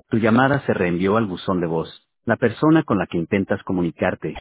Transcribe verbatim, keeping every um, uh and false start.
Tu llamada se reenvió al buzón de voz. La persona con la que intentas comunicarte